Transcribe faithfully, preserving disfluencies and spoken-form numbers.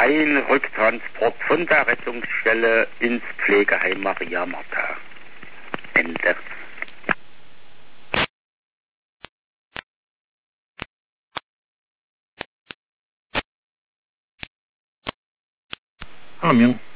ein Rücktransport von der Rettungsstelle ins Pflegeheim Maria Martha. Ende. Hallo Mirn.